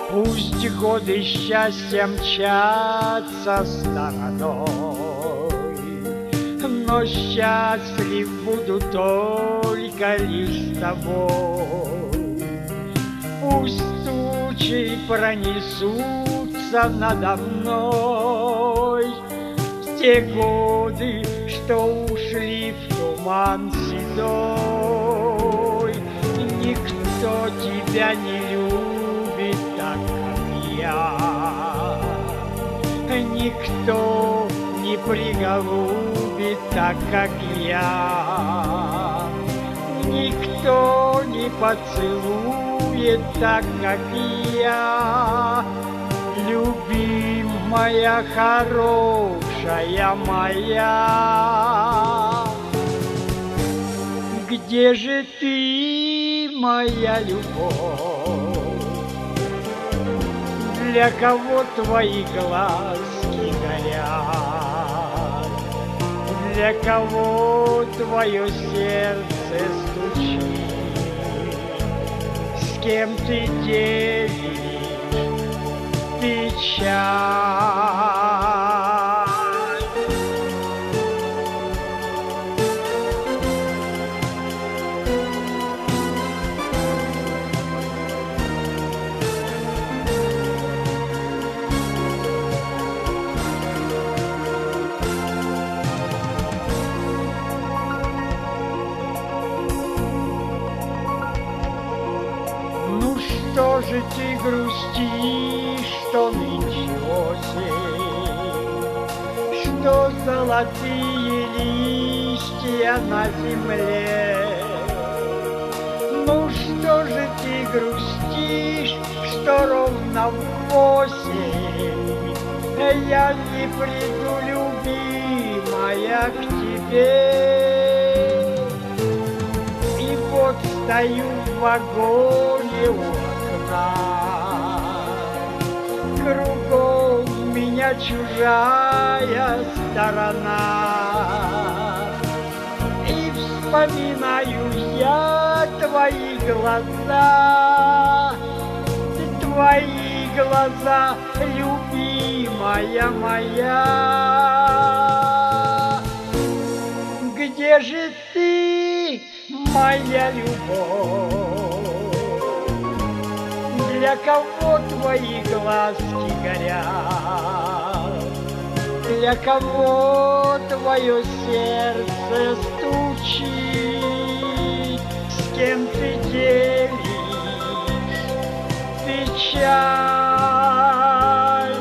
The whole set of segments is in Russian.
Пусть годы счастья мчатся стороной, но счастлив буду только лишь с тобой. Пусть тучи пронесутся надо мной, те годы, что ушли в туман седой. Никто тебя не любит так, как я, никто не приголубит так, как я, никто не поцелует так, как я. Любимая, хорошая моя, где же ты, моя любовь? Для кого твои глазки горят? Для кого твое сердце стучит? С кем ты делишь печаль? Что же ты грустишь, что нынче осень, что золотые листья на земле? Ну что же ты грустишь, что ровно в 8 я не приду, любимая, к тебе? И вот стою в вагоне у окна, кругом меня чужая сторона, и вспоминаю я твои глаза, любимая моя. Где же ты, моя любовь? Для кого твои глазки горят? Для кого твое сердце стучит? С кем ты делишь печаль?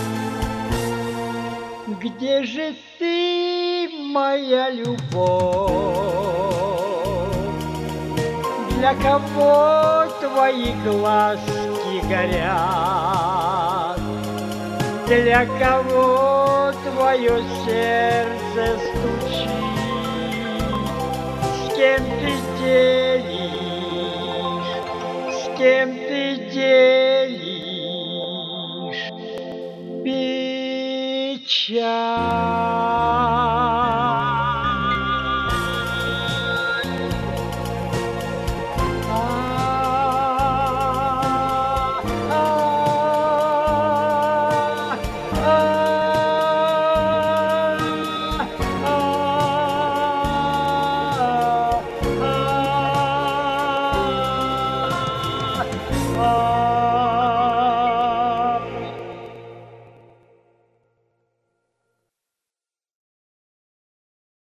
Где же ты, моя любовь? Для кого твои глазки горят? Для кого твое сердце стучит? С кем ты делишь? С кем ты делишь